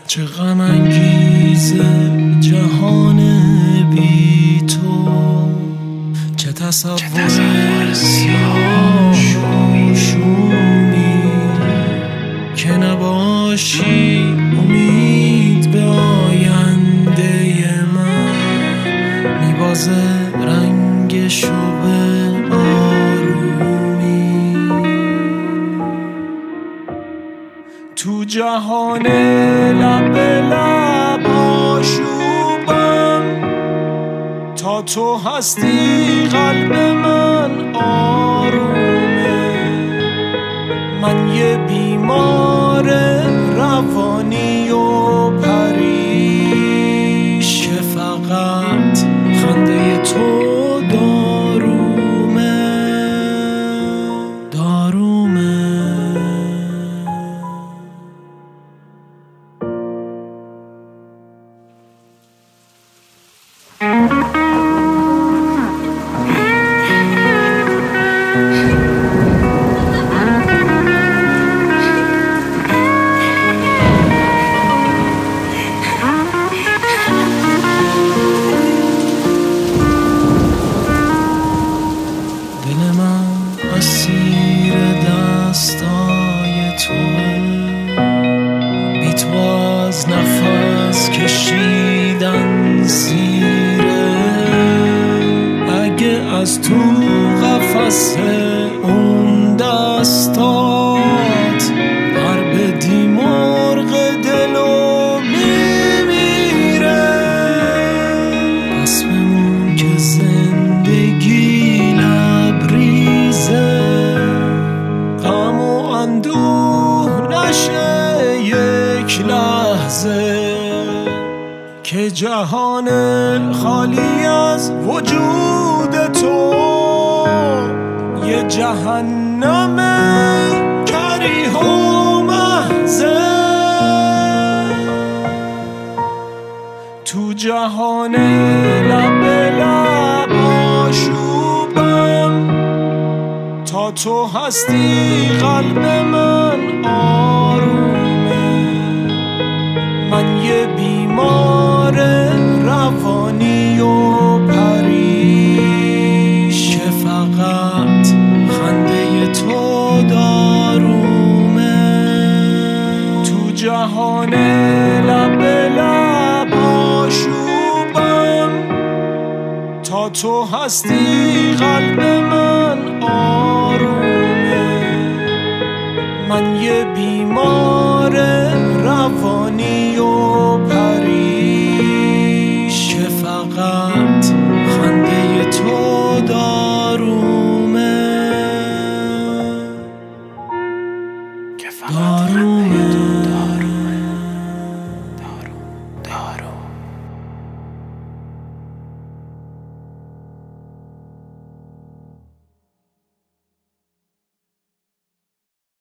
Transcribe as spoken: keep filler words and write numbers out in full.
چه غم انگیزه جهان بی تو، چه تصور سیاه شومی که نباشی امید به آینده من، میبازه رنگشو به آرومی. تو جهان لب به لب آشوبم، تا تو هستی قلب من آرومه. من یه بیمار روانی و پریش که فقط خنده تو دارومه دارومه. دل من اسیر دستای توه، بی تو از نفس کشیدن سیره. اگه از تو قفس اون دستات پر بدی مرغ دلو میمیره. پس بمون که زندگی لبریزه، غم و اندوه نشه یک لحظه، که جهان خالی از وجود تو یه جهنم کریه و محضه. تو جهان لب به لب آشوبم، تا تو هستی قلب من آرومه. من یه بیمار روانی و پریش که فقط خنده تو دارومه. تو جهان لب به لب آشوبم، تا تو هستی قلب من آرومه. من یه بیمار روانی و پریش که فقط خنده تو دارومه.